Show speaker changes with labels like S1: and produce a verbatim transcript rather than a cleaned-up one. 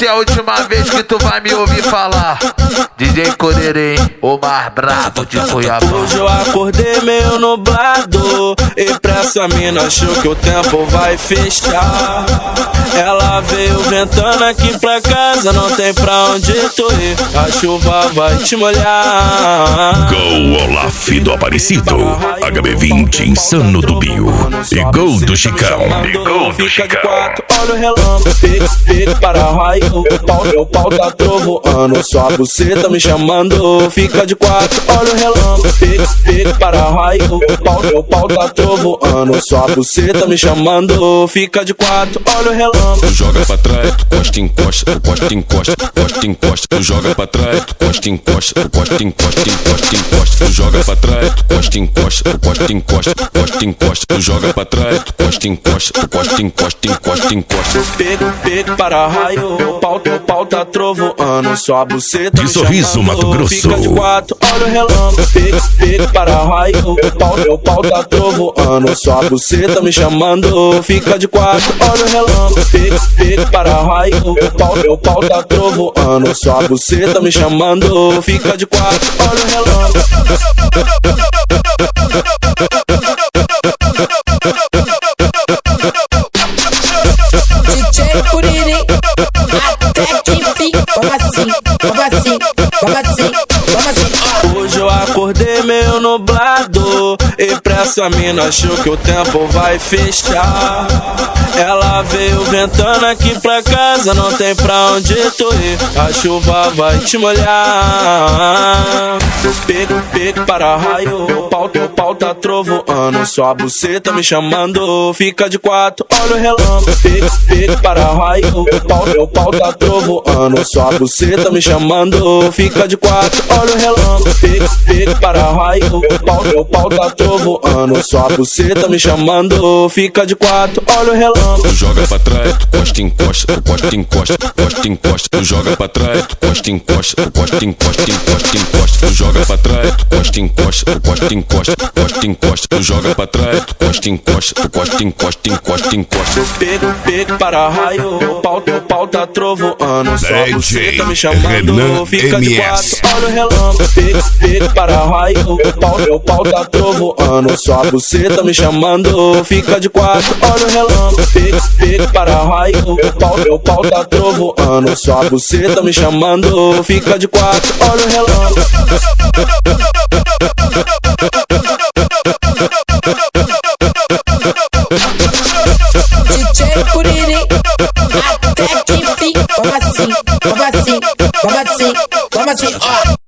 S1: ser a última vez que tu vai me ouvir falar. D J Corerê, o mais brabo de Cuiabá.
S2: Hoje eu acordei meio nublado e pra essa mina achou que o tempo vai fechar. Ela veio ventando aqui pra casa, não tem pra onde tu ir, a chuva vai te molhar.
S3: Gol Olaf do Aparecido, H B vinte Insano do Bio e gol do Chicão. E gol do Chicão.
S2: Olha o relâmpago, pique, pique para raio. O pau, meu pau tá trovoando, sua buceta me chamando. Fica de quatro, olha o relâmpago, pique, pique para raio. O pau, meu pau tá trovoando, sua buceta me chamando. Fica de quatro, olha o relâmpago.
S4: Tu joga pra trás, tu costa, encosta, tu costa, encosta, tu costa, encosta. Tu joga pra trás, tu costa, encosta, tu costa, encosta, encosta, encosta. Tu joga pra trás, tu costa, encosta, tu costa, encosta, tu costa, encosta. Tu joga pra trás, tu costa, encosta, tu costa, encosta, encosta, encosta.
S2: Pique, pique para raio. O pau, teu pau tá trovoando, sua buceta
S3: de Sorriso, Mato Grosso.
S2: Fica de quatro, olha o relâmpago. Pique, pique para raio. O pau, teu pau tá trovoando, sua buceta me chamando. Fica de quatro, olha o relâmpago. Pique, pique para raio. O pau, meu pau tá trovoando, sua buceta me chamando. Fica de quatro, olha o relâmpago.
S5: D J Corerê, até que enfim. Como assim, como assim, como assim, como assim?
S2: Hoje eu acordei meio nublado e pra essa mina achou que o tempo vai fechar. Ela veio ventando aqui pra casa, não tem pra onde tu ir, a chuva vai te molhar. Pique, pique para raio. O pau, teu pau tá trovoando, sua buceta me chamando. Fica de quatro, olha o relâmpago. Pique, pique para raio. O pau, teu pau tá trovoando, sua buceta me chamando. Fica de quatro, olha o relâmpago. Pique, pique para raio. O pau, teu pau tá trovoando, sua buceta me chamando. Fica de quatro, olha o relâmpago.
S4: Tu joga pra trás, tu costa, encosta, tu costa, encosta, tu costa, encosta. Tu joga pra trás, tu costa, encosta, tu costa, encosta, encosta, encosta. Tu joga pra trás, tu costa, encosta, tu costa, encosta, tu costa, encosta. Tu joga pra trás, tu costa, encosta, tu costa, encosta, encosta, encosta.
S2: Pique, pique para raio. O pau, teu pau tá trovoando, sua buceta me chamando.
S3: Renan
S2: Fica de
S3: M S.
S2: quatro, olha o relâmpago. Pique, pique para raio. O pau, teu pau tá trovoando, sua buceta me chamando. Fica de quatro, olha o relâmpago. Pique, pique para raio. O pau, teu pau tá trovoando, sua buceta me chamando. Fica de quatro, olha o relâmpago.
S5: D J Corerê, até que enfim. Como assim, como assim, como assim, como assim, ó.